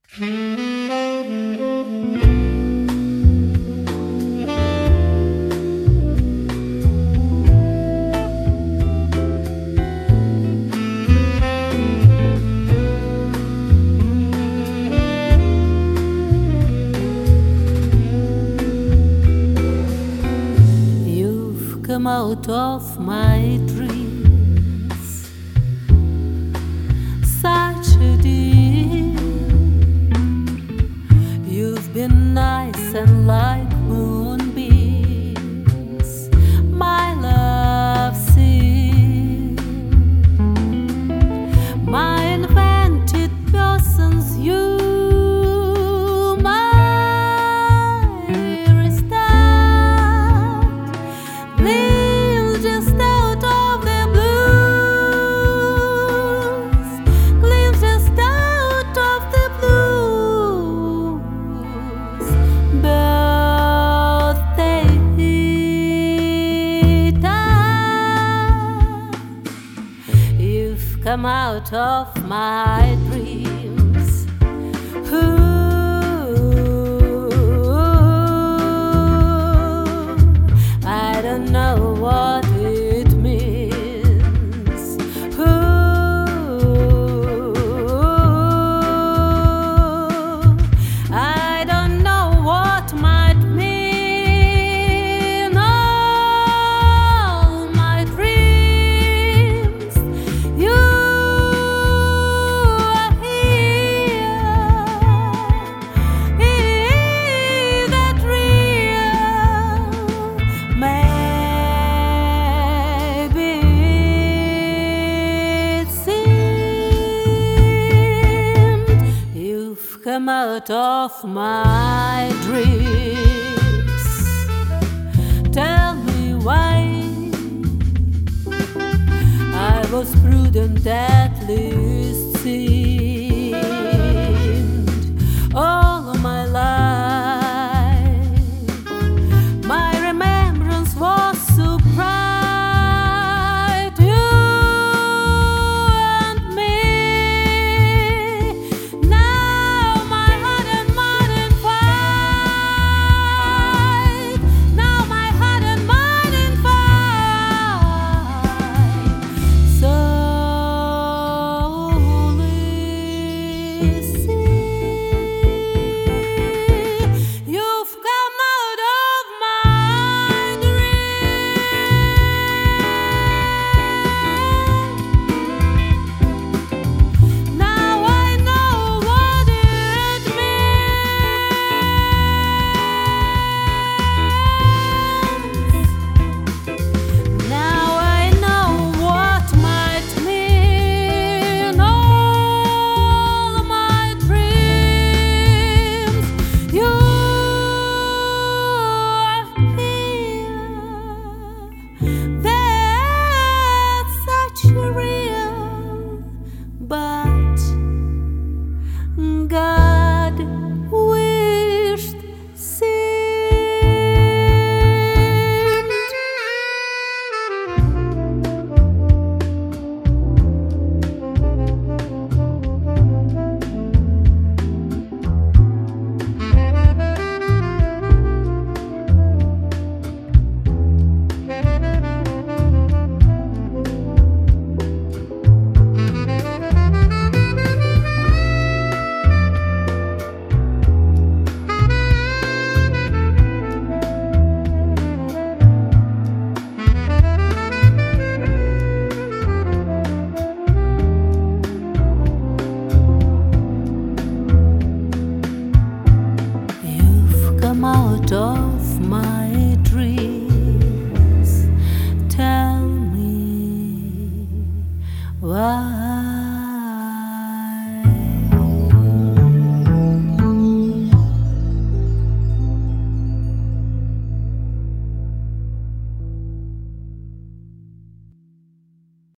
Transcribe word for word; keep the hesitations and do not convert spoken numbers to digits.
You've come out of my dreams, such a deal. You've been nice and like moonbeams, my love seal, my invented persons. You, my restart, gleams just out of the blues, gleams just out of the blues. Birthday time, you've come out of my dreams. Ooh, I don't know what it means. Ooh, I don't know what might mean. All my dreams, you are here. Is that real? Maybe it seemed you've come out of my dreams. Tell me why. I was prudent, at least see